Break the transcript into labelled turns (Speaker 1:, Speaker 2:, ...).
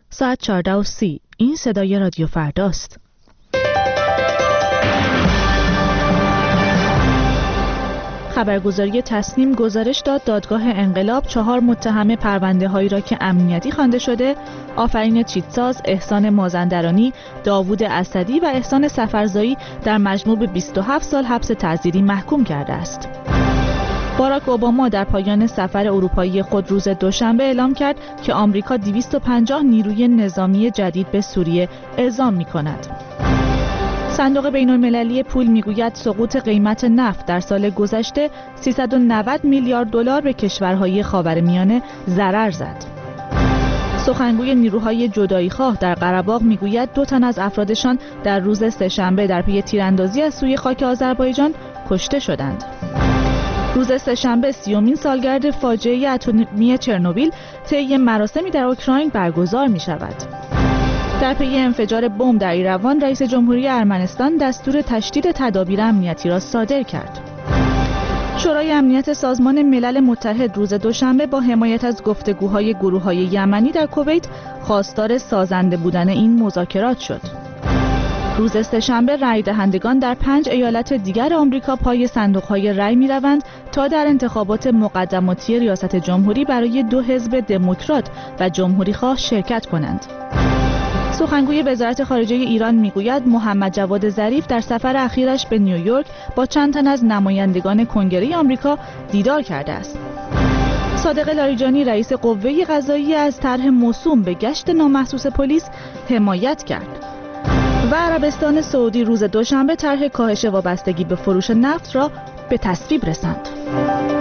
Speaker 1: ساعت 14:30. این صدای رادیو فرداست. خبرگزاری تصنیم گزارش داد دادگاه انقلاب 4 متهم پرونده‌هایی را که امنیتی خوانده شده، آفرین چیتساز، احسان مازندرانی، داوود اسدی و احسان سفرزایی در مجموع به 27 سال حبس تعزیری محکوم کرده است. باراک اوباما در پایان سفر اروپایی خود روز دوشنبه اعلام کرد که آمریکا 250 نیروی نظامی جدید به سوریه اعزام می‌کند. صندوق بین‌المللی پول میگوید سقوط قیمت نفت در سال گذشته 390 میلیارد دلار به کشورهای خاورمیانه ضرر زد. سخنگوی نیروهای جدایی‌خواه در قره‌باغ میگوید 2 تن از افرادشان در روز سه‌شنبه در پی تیراندازی از سوی خاک آذربایجان کشته شدند. روز سه‌شنبه 30مین سالگرد فاجعه اتمی چرنوبیل طی مراسمی در اوکراین برگزار می‌شود. در پی انفجار بمب در ایروان، رئیس جمهوری ارمنستان دستور تشدید تدابیر امنیتی را صادر کرد. شورای امنیت سازمان ملل متحد روز دوشنبه با حمایت از گفتگوهای گروه‌های یمنی در کویت خواستار سازنده بودن این مذاکرات شد. روز سه‌شنبه رأی دهندگان در 5 ایالت دیگر آمریکا پای صندوق‌های رأی می‌روند تا در انتخابات مقدماتی ریاست جمهوری برای 2 حزب دموکرات و جمهوری‌خواه شرکت کنند. سخنگوی وزارت خارجه ایران میگوید محمد جواد ظریف در سفر اخیرش به نیویورک با چند تن از نمایندگان کنگره آمریکا دیدار کرده است. صادق لاریجانی رئیس قوه قضاییه از طرح موسوم به گشت نامحسوس پلیس حمایت کرد و عربستان سعودی روز دوشنبه طرح کاهش وابستگی به فروش نفت را به تصویب رساند.